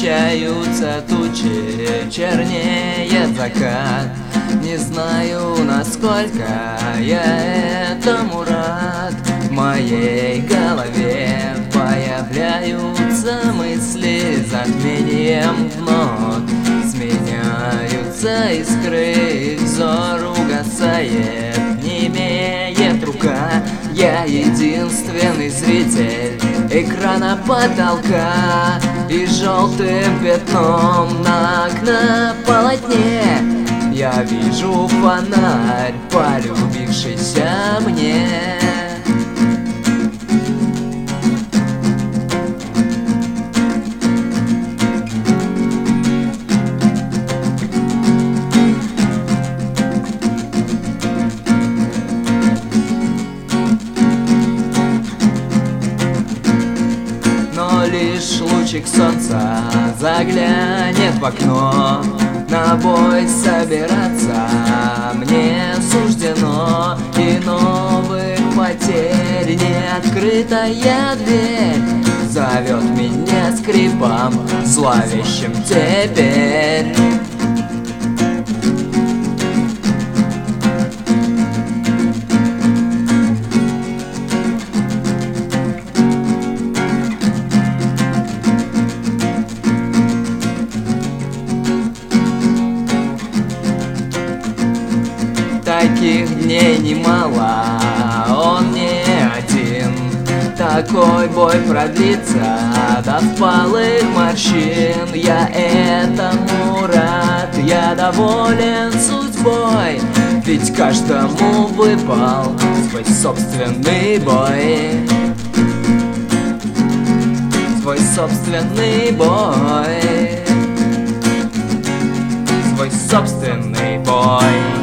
сгущаются тучи, чернеет закат. Не знаю, насколько я этому рад. В моей голове появляются мысли затмением вновь. Сменяются искры, взор угасает, не имеет рука. Я единственный зритель экрана потолка, и желтым пятном на окна-полотне я вижу фонарь, полюбившийся мне. Но лишь лучик солнца заглянет в окно, на бой собираться мне суждено, и новых потерь неоткрытая дверь зовет меня скрипом зловещим теперь. Таких дней немало, он не один. Такой бой продлится до впалых морщин. Я этому рад, я доволен судьбой, ведь каждому выпал свой собственный бой. Свой собственный бой. Свой собственный бой.